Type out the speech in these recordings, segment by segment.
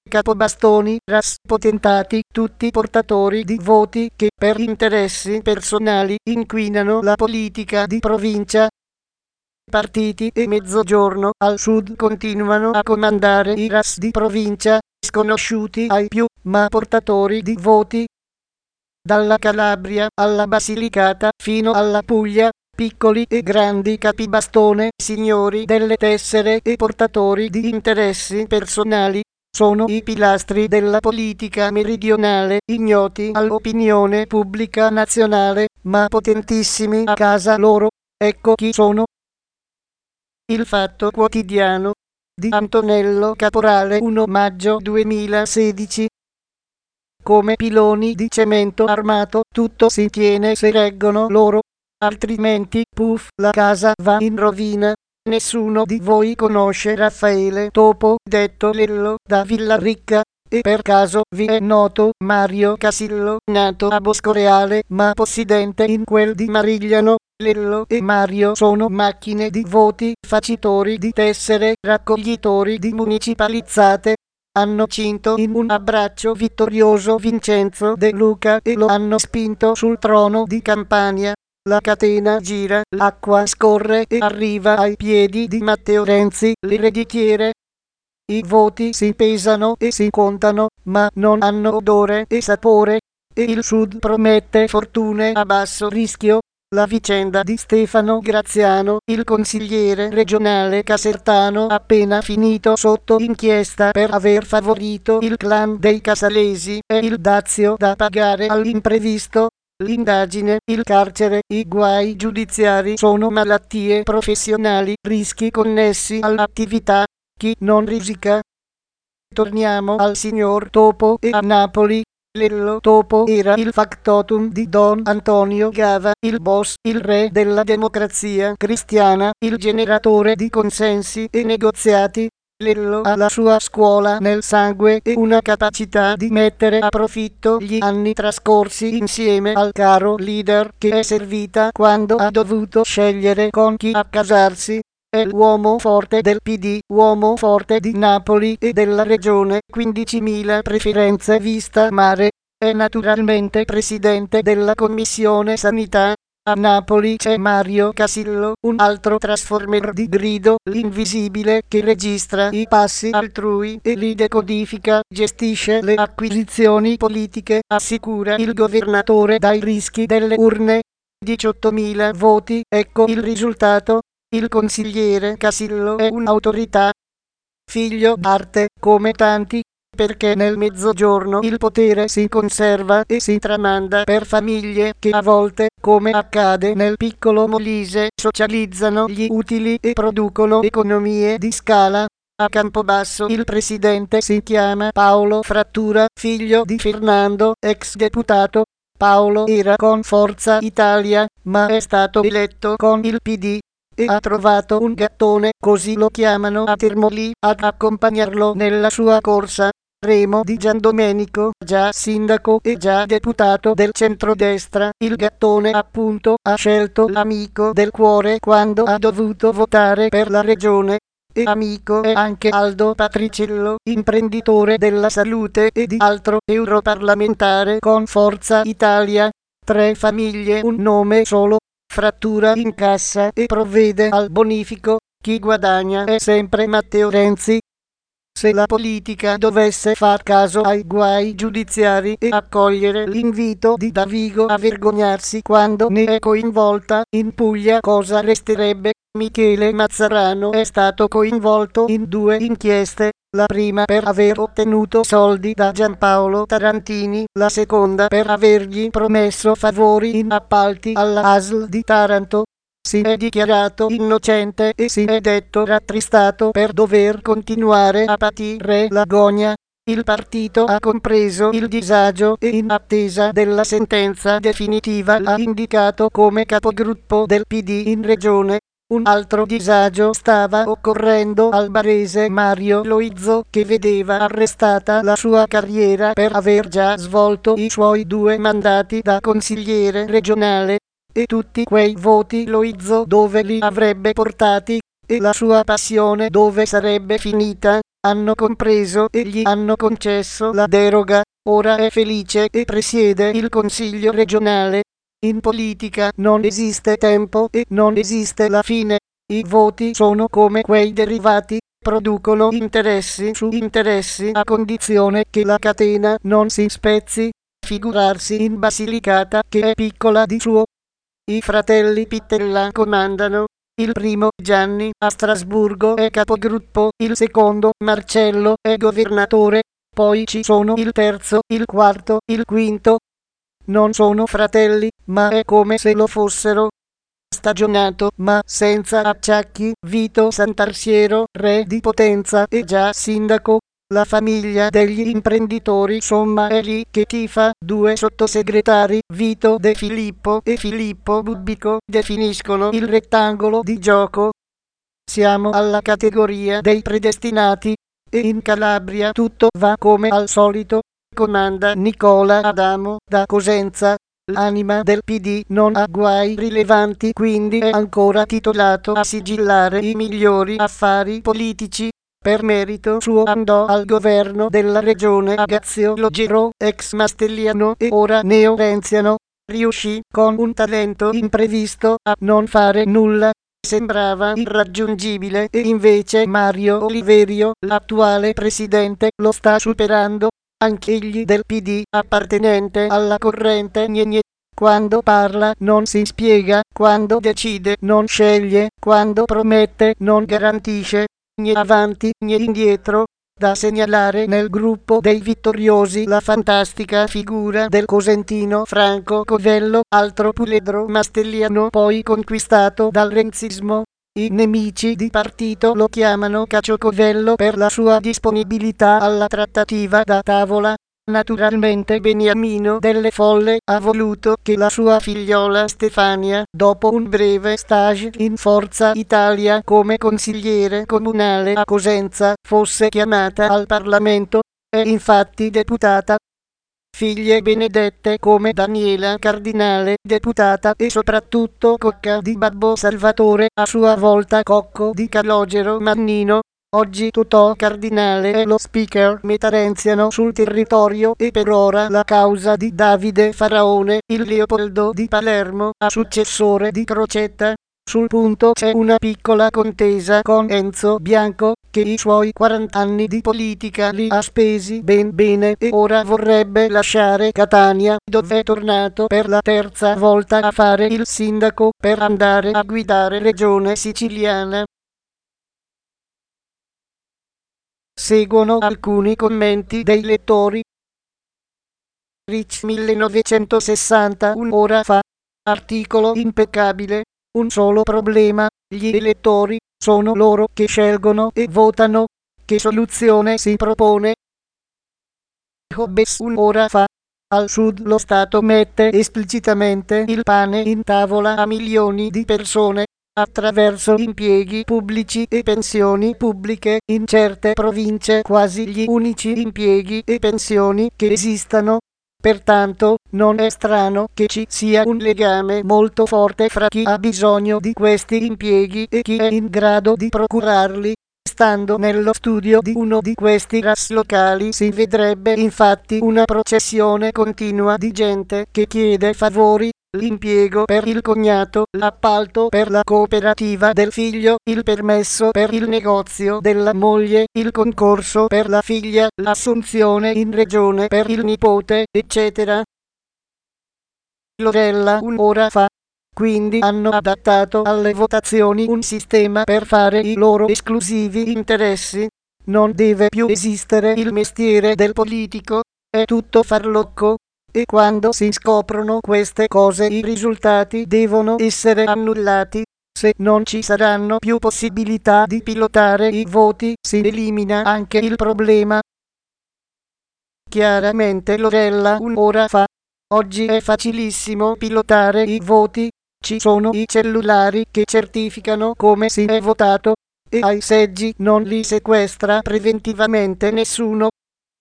capobastoni, potentati, tutti portatori di voti che per interessi personali inquinano la politica di provincia. Partiti e Mezzogiorno al sud continuano a comandare i RAS di provincia, sconosciuti ai più, ma portatori di voti. Dalla Calabria alla Basilicata fino alla Puglia, piccoli e grandi capibastone, signori delle tessere e portatori di interessi personali, sono i pilastri della politica meridionale, ignoti all'opinione pubblica nazionale, ma potentissimi a casa loro. Ecco chi sono. Il Fatto Quotidiano di Antonello Caporale, 1 maggio 2016. Come piloni di cemento armato, tutto si tiene se reggono loro, altrimenti, puff, la casa va in rovina. Nessuno di voi conosce Raffaele Topo, detto Lello, da Villaricca, e per caso vi è noto Mario Casillo, nato a Boscoreale ma possidente in quel di Marigliano? Lello e Mario sono macchine di voti, facitori di tessere, raccoglitori di municipalizzate. Hanno cinto in un abbraccio vittorioso Vincenzo De Luca e lo hanno spinto sul trono di Campania. La catena gira, l'acqua scorre e arriva ai piedi di Matteo Renzi, l'ereditiere. I voti si pesano e si contano, ma non hanno odore e sapore, e il Sud promette fortune a basso rischio. La vicenda di Stefano Graziano, il consigliere regionale casertano appena finito sotto inchiesta per aver favorito il clan dei Casalesi, è il dazio da pagare all'imprevisto. L'indagine, il carcere, i guai giudiziari sono malattie professionali, rischi connessi all'attività. Chi non risica? Torniamo al signor Topo e a Napoli. Lello Topo era il factotum di Don Antonio Gava, il boss, il re della democrazia cristiana, il generatore di consensi e negoziati. Lello ha la sua scuola nel sangue e una capacità di mettere a profitto gli anni trascorsi insieme al caro leader che è servita quando ha dovuto scegliere con chi accasarsi. È l'uomo forte del PD, uomo forte di Napoli e della regione, 15.000 preferenze vista mare. È naturalmente presidente della Commissione Sanità. A Napoli c'è Mario Casillo, un altro transformer di grido, l'invisibile che registra i passi altrui e li decodifica, gestisce le acquisizioni politiche, assicura il governatore dai rischi delle urne. 18.000 voti, ecco il risultato. Il consigliere Casillo è un'autorità. Figlio d'arte, come tanti, perché nel Mezzogiorno il potere si conserva e si tramanda per famiglie che a volte, come accade nel piccolo Molise, socializzano gli utili e producono economie di scala. A Campobasso il presidente si chiama Paolo Frattura, figlio di Fernando, ex deputato. Paolo era con Forza Italia, ma è stato eletto con il PD. E ha trovato un gattone, così lo chiamano a Termoli, ad accompagnarlo nella sua corsa. Remo Di Giandomenico, già sindaco e già deputato del centrodestra, il gattone appunto ha scelto l'amico del cuore quando ha dovuto votare per la regione. E amico è anche Aldo Patriciello, imprenditore della salute e di altro europarlamentare con Forza Italia. 3 famiglie, un nome solo. Frattura incassa e provvede al bonifico, chi guadagna è sempre Matteo Renzi. Se la politica dovesse far caso ai guai giudiziari e accogliere l'invito di Davigo a vergognarsi quando ne è coinvolta, in Puglia cosa resterebbe? Michele Mazzarano è stato coinvolto in 2 inchieste, la prima per aver ottenuto soldi da Giampaolo Tarantini, la seconda per avergli promesso favori in appalti alla ASL di Taranto. Si è dichiarato innocente e si è detto rattristato per dover continuare a patire la gogna. Il partito ha compreso il disagio e in attesa della sentenza definitiva l'ha indicato come capogruppo del PD in regione. Un altro disagio stava occorrendo al barese Mario Loizzo, che vedeva arrestata la sua carriera per aver già svolto i suoi 2 mandati da consigliere regionale. E tutti quei voti Loizzo dove li avrebbe portati? E la sua passione dove sarebbe finita? hanno compreso e gli hanno concesso la deroga, ora è felice e presiede il Consiglio regionale. In politica non esiste tempo e non esiste la fine. I voti sono come quei derivati, producono interessi su interessi a condizione che la catena non si spezzi. Figurarsi in Basilicata che è piccola di suo. I fratelli Pittella comandano. Il primo, Gianni, a Strasburgo è capogruppo, il secondo, Marcello, è governatore, poi ci sono il terzo, il quarto, il quinto. Non sono fratelli, ma è come se lo fossero. Stagionato, ma senza acciacchi, Vito Santarsiero, re di Potenza e già sindaco. La famiglia degli imprenditori somma è lì che tifa. 2 sottosegretari, Vito De Filippo e Filippo Bubbico, definiscono il rettangolo di gioco. Siamo alla categoria dei predestinati e in Calabria tutto va come al solito. Comanda Nicola Adamo da Cosenza. L'anima del PD non ha guai rilevanti, quindi è ancora titolato a sigillare i migliori affari politici. Per merito suo andò al governo della regione Agazio Logero, ex Mastelliano e ora neo-renziano. Riuscì con un talento imprevisto a non fare nulla. Sembrava irraggiungibile e invece Mario Oliverio, l'attuale presidente, lo sta superando. Anch'egli del PD, appartenente alla corrente Gne. Quando parla non si spiega, quando decide non sceglie, quando promette non garantisce. Gne avanti, gne indietro. Da segnalare nel gruppo dei vittoriosi la fantastica figura del cosentino Franco Covello, altro puledro mastelliano poi conquistato dal renzismo. I nemici di partito lo chiamano Cacio Covello per la sua disponibilità alla trattativa da tavola. Naturalmente Beniamino Delle Folle ha voluto che la sua figliola Stefania, dopo un breve stage in Forza Italia come consigliere comunale a Cosenza, fosse chiamata al Parlamento. È infatti deputata. Figlie benedette come Daniela Cardinale, deputata, e soprattutto Cocca di Babbo Salvatore, a sua volta Cocco di Calogero Mannino. Oggi Totò Cardinale è lo speaker metarenziano sul territorio e per ora la causa di Davide Faraone, il Leopoldo di Palermo, a successore di Crocetta. Sul punto c'è una piccola contesa con Enzo Bianco, che i suoi 40 anni di politica li ha spesi ben bene e ora vorrebbe lasciare Catania, dove è tornato per la terza volta a fare il sindaco, per andare a guidare Regione Siciliana. Seguono alcuni commenti dei lettori. Rich 1960, un'ora fa. Articolo impeccabile. Un solo problema, gli elettori, sono loro che scelgono e votano. Che soluzione si propone? Hobbes un'ora fa. Al sud lo Stato mette esplicitamente il pane in tavola a milioni di persone, attraverso impieghi pubblici e pensioni pubbliche, in certe province quasi gli unici impieghi e pensioni che esistano. Pertanto, non è strano che ci sia un legame molto forte fra chi ha bisogno di questi impieghi e chi è in grado di procurarli. Stando nello studio di uno di questi RAS locali si vedrebbe infatti una processione continua di gente che chiede favori, l'impiego per il cognato, l'appalto per la cooperativa del figlio, il permesso per il negozio della moglie, il concorso per la figlia, l'assunzione in regione per il nipote, eccetera. Lorella un'ora fa. Quindi hanno adattato alle votazioni un sistema per fare i loro esclusivi interessi. Non deve più esistere il mestiere del politico, è tutto farlocco. E quando si scoprono queste cose i risultati devono essere annullati. Se non ci saranno più possibilità di pilotare i voti, si elimina anche il problema. Chiaramente Lorella un'ora fa. Oggi è facilissimo pilotare i voti. Ci sono i cellulari che certificano come si è votato e ai seggi non li sequestra preventivamente nessuno.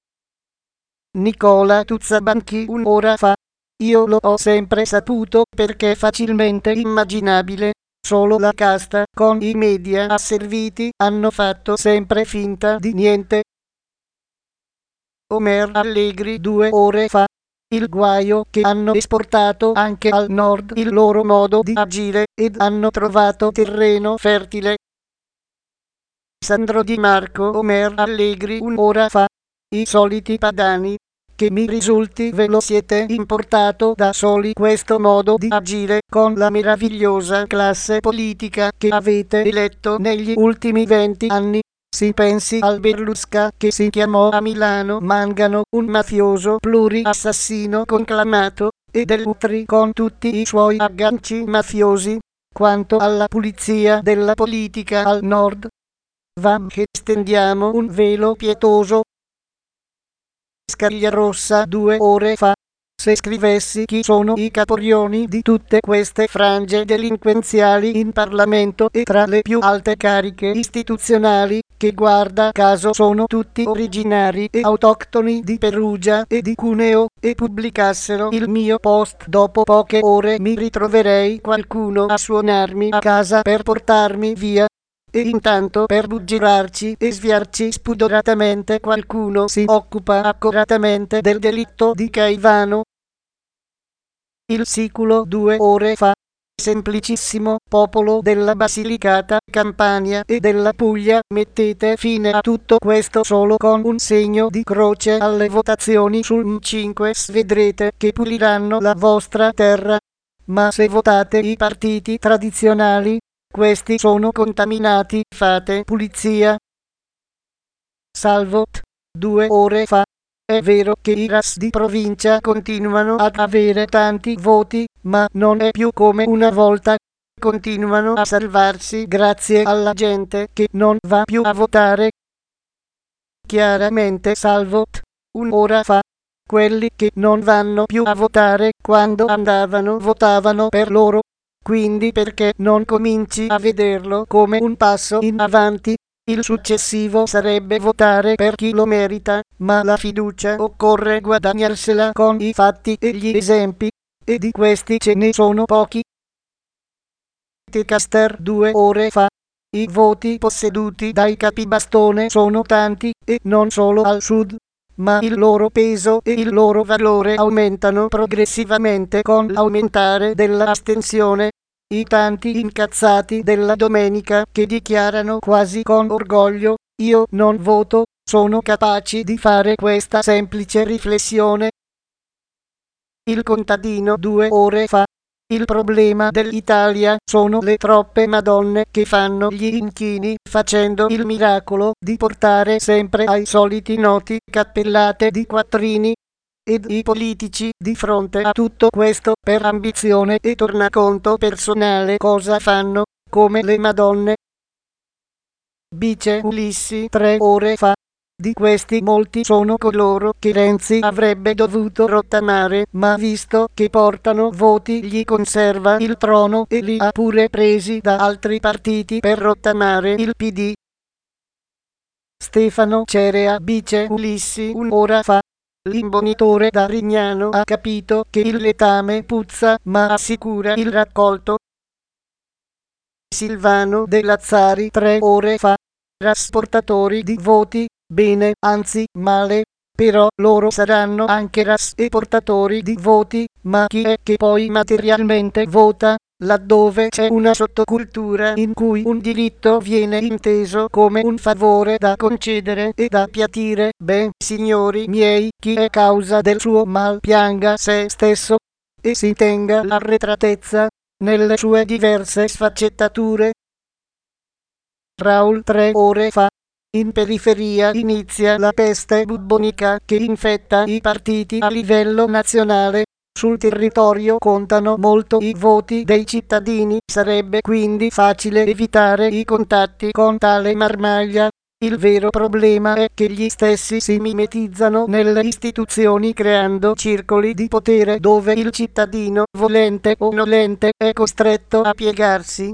Nicola Tuzzabanchi un'ora fa. Io lo ho sempre saputo perché è facilmente immaginabile. solo la casta con i media asserviti hanno fatto sempre finta di niente. Omer Allegri 2 ore fa. Il guaio che hanno esportato anche al nord il loro modo di agire ed hanno trovato terreno fertile. Sandro Di Marco Omer Allegri un'ora fa. I soliti padani. Che mi risulti ve lo siete importato da soli questo modo di agire con la meravigliosa classe politica che avete eletto negli ultimi 20 anni. Si pensi al Berlusca che si chiamò a Milano Mangano, un mafioso pluriassassino conclamato, e Dell'Utri con tutti i suoi agganci mafiosi. Quanto alla pulizia della politica al nord, va che stendiamo un velo pietoso. Scagliarossa 2 ore fa. Se scrivessi chi sono i caporioni di tutte queste frange delinquenziali in Parlamento e tra le più alte cariche istituzionali, che guarda caso sono tutti originari e autoctoni di Perugia e di Cuneo, e pubblicassero il mio post dopo poche ore, mi ritroverei qualcuno a suonarmi a casa per portarmi via. E intanto per buggirarci e sviarci spudoratamente qualcuno si occupa accuratamente del delitto di Caivano. Il siculo 2 ore fa. Semplicissimo popolo della Basilicata, Campania e della Puglia, mettete fine a tutto questo solo con un segno di croce alle votazioni sul M5, vedrete che puliranno la vostra terra. Ma se votate i partiti tradizionali, questi sono contaminati, fate pulizia. Salvo 2 ore fa. È vero che i RAS di provincia continuano ad avere tanti voti, ma non è più come una volta. Continuano a salvarsi grazie alla gente che non va più a votare. Chiaramente salvo un'ora fa. Quelli che non vanno più a votare quando andavano votavano per loro. Quindi perché non cominci a vederlo come un passo in avanti? Il successivo sarebbe votare per chi lo merita, ma la fiducia occorre guadagnarsela con i fatti e gli esempi, e di questi ce ne sono pochi. Tecaster 2 ore fa. I voti posseduti dai capibastone sono tanti, e non solo al sud, ma il loro peso e il loro valore aumentano progressivamente con l'aumentare dell'astensione. I tanti incazzati della domenica che dichiarano quasi con orgoglio, io non voto, sono capaci di fare questa semplice riflessione. Il contadino 2 ore fa. Il problema dell'Italia sono le troppe madonne che fanno gli inchini, facendo il miracolo di portare sempre ai soliti noti cappellate di quattrini. Ed i politici, di fronte a tutto questo, per ambizione e tornaconto personale cosa fanno? Come le madonne. Bice Ulissi 3 ore fa. Di questi molti sono coloro che Renzi avrebbe dovuto rottamare, ma visto che portano voti gli conserva il trono e li ha pure presi da altri partiti per rottamare il PD. Stefano Cerea Bice Ulissi un'ora fa. L'imbonitore da Rignano ha capito che il letame puzza, ma assicura il raccolto. Silvano De Lazzari 3 ore fa. Trasportatori di voti, bene, anzi male, però loro saranno anche RAS e portatori di voti, ma chi è che poi materialmente vota? Laddove c'è una sottocultura in cui un diritto viene inteso come un favore da concedere e da piatire, beh, signori miei, chi è causa del suo mal pianga se stesso e si tenga l'arretratezza nelle sue diverse sfaccettature. Raul 3 ore fa. In periferia inizia la peste bubbonica che infetta i partiti a livello nazionale. Sul territorio contano molto i voti dei cittadini, sarebbe quindi facile evitare i contatti con tale marmaglia. Il vero problema è che gli stessi si mimetizzano nelle istituzioni creando circoli di potere dove il cittadino, volente o nolente, è costretto a piegarsi.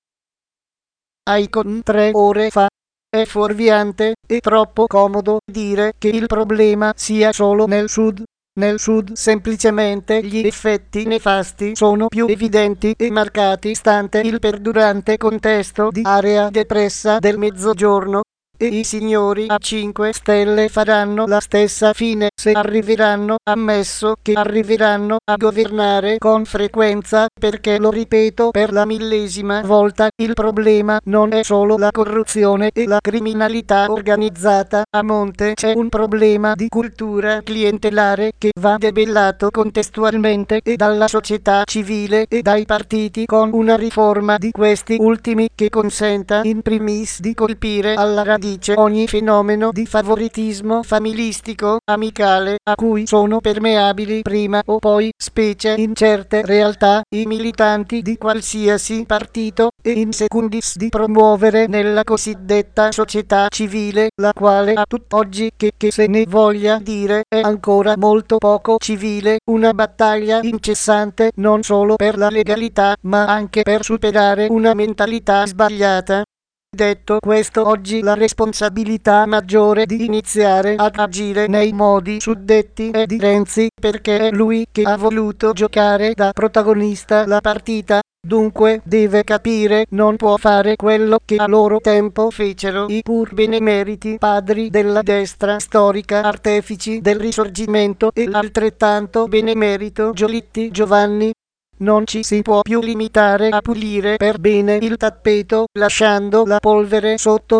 Icon 3 ore fa. È fuorviante e troppo comodo dire che il problema sia solo nel sud. Nel sud semplicemente gli effetti nefasti sono più evidenti e marcati stante il perdurante contesto di area depressa del mezzogiorno. E i signori a 5 Stelle faranno la stessa fine se arriveranno, ammesso che arriveranno a governare con frequenza, perché lo ripeto per la millesima volta, il problema non è solo la corruzione e la criminalità organizzata, a monte c'è un problema di cultura clientelare che va debellato contestualmente e dalla società civile e dai partiti, con una riforma di questi ultimi che consenta in primis di colpire alla radice ogni fenomeno di favoritismo familistico, amicale, a cui sono permeabili prima o poi, specie in certe realtà, i militanti di qualsiasi partito, e in secundis di promuovere nella cosiddetta società civile, la quale a tutt'oggi, che se ne voglia dire, è ancora molto poco civile, una battaglia incessante non solo per la legalità, ma anche per superare una mentalità sbagliata. Detto questo, oggi la responsabilità maggiore di iniziare ad agire nei modi suddetti è di Renzi, perché è lui che ha voluto giocare da protagonista la partita. Dunque deve capire, non può fare quello che a loro tempo fecero i pur benemeriti padri della destra storica, artefici del risorgimento, e l'altrettanto benemerito Giolitti Giovanni. Non ci si può più limitare a pulire per bene il tappeto, lasciando la polvere sotto.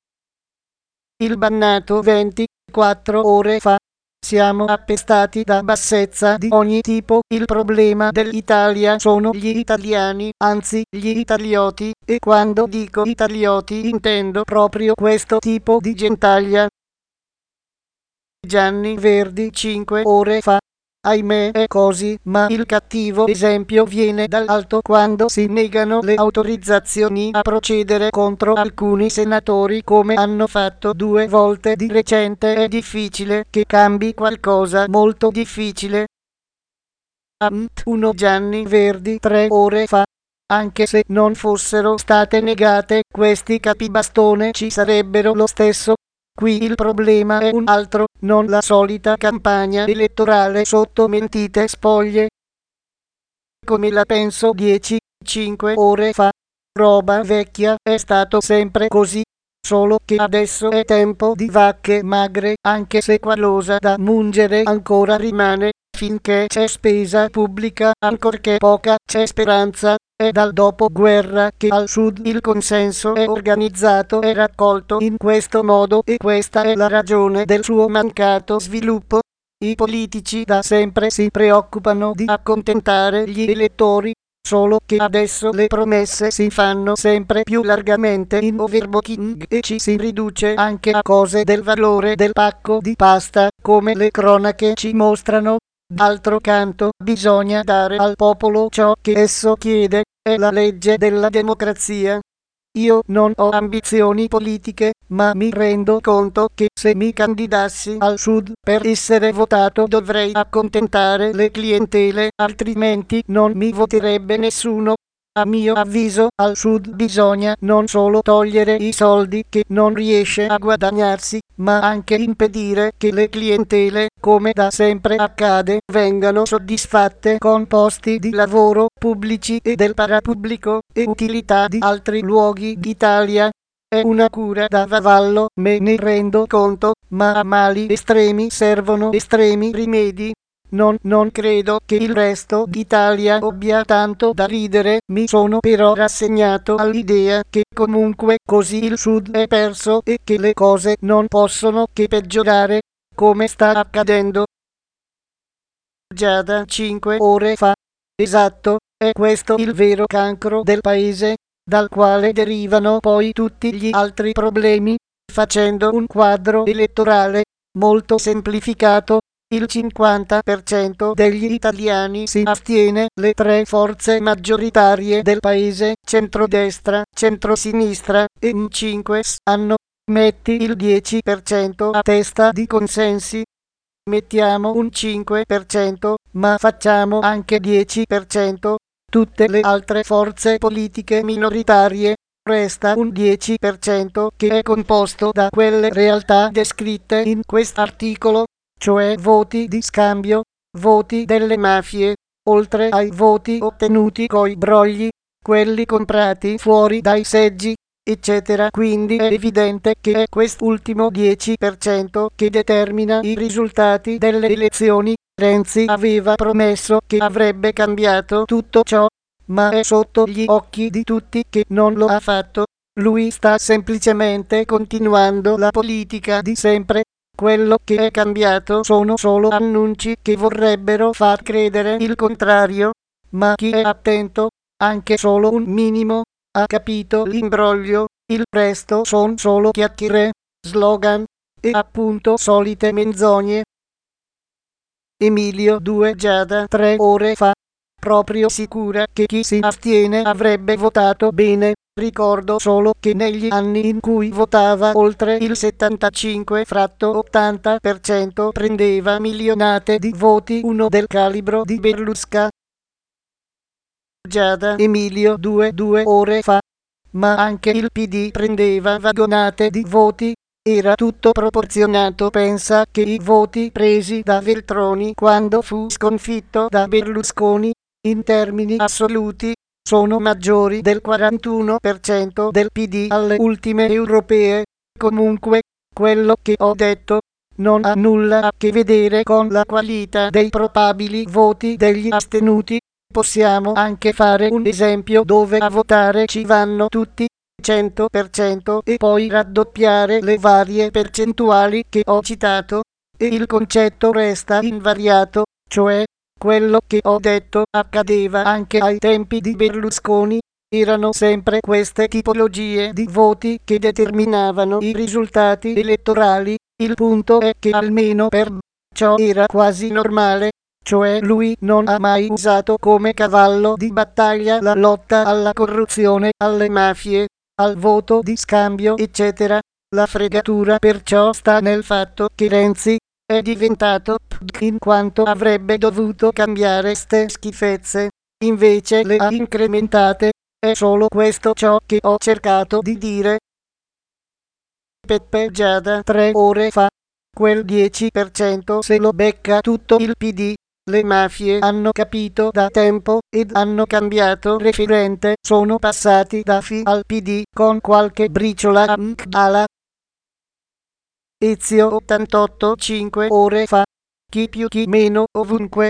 Il bannato 24 ore fa. Siamo appestati da bassezza di ogni tipo. Il problema dell'Italia sono gli italiani, anzi gli italioti, e quando dico italioti intendo proprio questo tipo di gentaglia. Gianni Verdi 5 ore fa. Ahimè è così, ma il cattivo esempio viene dall'alto quando si negano le autorizzazioni a procedere contro alcuni senatori, come hanno fatto 2 volte di recente. È difficile che cambi qualcosa, molto difficile. Amt 1 Gianni Verdi 3 ore fa. Anche se non fossero state negate, questi capibastone ci sarebbero lo stesso. Qui il problema è un altro, non la solita campagna elettorale sotto mentite spoglie. Come la penso 5 ore fa. Roba vecchia, è stato sempre così. Solo che adesso è tempo di vacche magre, anche se qualcosa da mungere ancora rimane. Finché c'è spesa pubblica, ancorché poca, c'è speranza. È dal dopoguerra che al sud il consenso è organizzato e raccolto in questo modo, e questa è la ragione del suo mancato sviluppo. I politici da sempre si preoccupano di accontentare gli elettori, solo che adesso le promesse si fanno sempre più largamente in overbooking e ci si riduce anche a cose del valore del pacco di pasta, come le cronache ci mostrano. D'altro canto, bisogna dare al popolo ciò che esso chiede, è la legge della democrazia. Io non ho ambizioni politiche, ma mi rendo conto che se mi candidassi al sud per essere votato dovrei accontentare le clientele, altrimenti non mi voterebbe nessuno. A mio avviso, al sud bisogna non solo togliere i soldi che non riesce a guadagnarsi, ma anche impedire che le clientele, come da sempre accade, vengano soddisfatte con posti di lavoro pubblici e del parapubblico e utilità di altri luoghi d'Italia. È una cura da cavallo, me ne rendo conto, ma a mali estremi servono estremi rimedi. Non credo che il resto d'Italia abbia tanto da ridere, mi sono però rassegnato all'idea che comunque così il sud è perso e che le cose non possono che peggiorare, come sta accadendo. Già da 5 ore fa. Esatto, è questo il vero cancro del paese, dal quale derivano poi tutti gli altri problemi. Facendo un quadro elettorale molto semplificato, il 50% degli italiani si astiene. Le 3 forze maggioritarie del paese, centrodestra, centrosinistra e M5, hanno, metti il 10% a testa di consensi. Mettiamo un 5%, ma facciamo anche 10%. Tutte le altre forze politiche minoritarie. Resta un 10% che è composto da quelle realtà descritte in quest'articolo. cioè voti di scambio, voti delle mafie, oltre ai voti ottenuti coi brogli, quelli comprati fuori dai seggi, eccetera. Quindi è evidente che è quest'ultimo 10% che determina i risultati delle elezioni. Renzi aveva promesso che avrebbe cambiato tutto ciò, ma è sotto gli occhi di tutti che non lo ha fatto. Lui sta semplicemente continuando la politica di sempre. Quello che è cambiato sono solo annunci che vorrebbero far credere il contrario, ma chi è attento, anche solo un minimo, ha capito l'imbroglio. Il resto son solo chiacchiere, slogan e appunto solite menzogne. Emilio 2 Giada 3 ore fa. Proprio sicura che chi si astiene avrebbe votato bene. Ricordo solo che negli anni in cui votava oltre il 75-80% prendeva milionate di voti uno del calibro di Berlusconi. Giada Emilio 2 ore fa. Ma anche il PD prendeva vagonate di voti. Era tutto proporzionato. Pensa che i voti presi da Veltroni quando fu sconfitto da Berlusconi, in termini assoluti, sono maggiori del 41% del PD alle ultime europee. Comunque, quello che ho detto non ha nulla a che vedere con la qualità dei probabili voti degli astenuti. Possiamo anche fare un esempio dove a votare ci vanno tutti 100% e poi raddoppiare le varie percentuali che ho citato e il concetto resta invariato, cioè quello che ho detto accadeva anche ai tempi di Berlusconi. Erano sempre queste tipologie di voti che determinavano i risultati elettorali. Il punto è che almeno per ciò era quasi normale. Cioè lui non ha mai usato come cavallo di battaglia la lotta alla corruzione, alle mafie, al voto di scambio, eccetera. La fregatura perciò sta nel fatto che Renzi è diventato PD in quanto avrebbe dovuto cambiare ste schifezze, invece le ha incrementate. È solo questo ciò che ho cercato di dire. Peppe Giada 3 ore fa. Quel 10% se lo becca tutto il PD. Le mafie hanno capito da tempo ed hanno cambiato referente, sono passati da FI al PD con qualche briciola alla Ezio 88 5 ore fa. Chi più chi meno ovunque.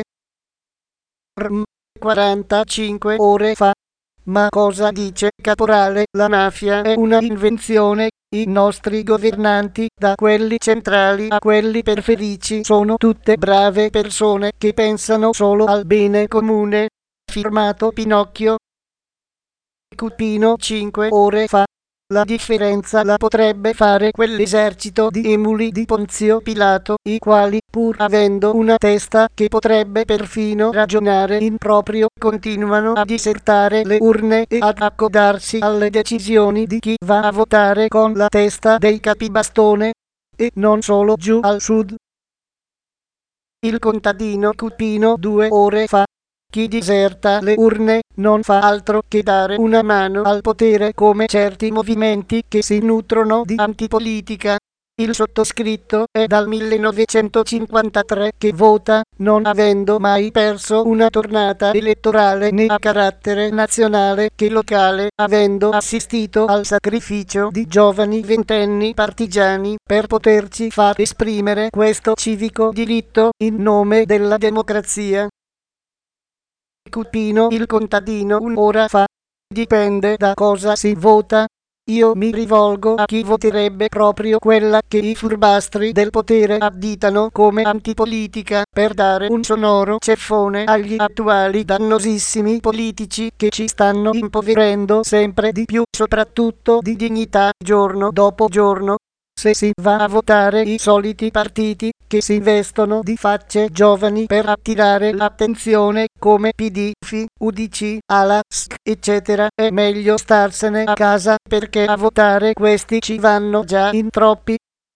45 ore fa. Ma cosa dice Caporale? La mafia è una invenzione. I nostri governanti, da quelli centrali a quelli periferici, sono tutte brave persone che pensano solo al bene comune. Firmato Pinocchio. Cupino 5 ore fa. La differenza la potrebbe fare quell'esercito di emuli di Ponzio Pilato, i quali, pur avendo una testa che potrebbe perfino ragionare in proprio, continuano a disertare le urne e ad accodarsi alle decisioni di chi va a votare con la testa dei capibastone. E non solo giù al sud. Il contadino Cupino 2 ore fa. Chi diserta le urne non fa altro che dare una mano al potere, come certi movimenti che si nutrono di antipolitica. Il sottoscritto è dal 1953 che vota, non avendo mai perso una tornata elettorale né a carattere nazionale che locale, avendo assistito al sacrificio di giovani ventenni partigiani per poterci far esprimere questo civico diritto in nome della democrazia. Cupino il contadino un'ora fa. Dipende da cosa si vota. Io mi rivolgo a chi voterebbe proprio quella che i furbastri del potere additano come antipolitica, per dare un sonoro ceffone agli attuali dannosissimi politici che ci stanno impoverendo sempre di più, soprattutto di dignità, giorno dopo giorno. Se si va a votare i soliti partiti che si vestono di facce giovani per attirare l'attenzione, come PD, FI, UDC, ALA, SC, eccetera, è meglio starsene a casa, perché a votare questi ci vanno già in troppi.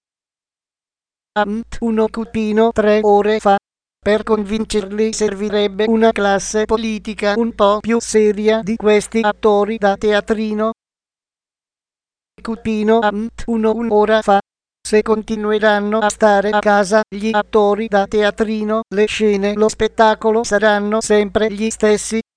Uno Cupino 3 ore fa. Per convincerli servirebbe una classe politica un po' più seria di questi attori da teatrino. Cupino un'ora fa. se continueranno a stare a casa gli attori da teatrino, le scene, lo spettacolo saranno sempre gli stessi.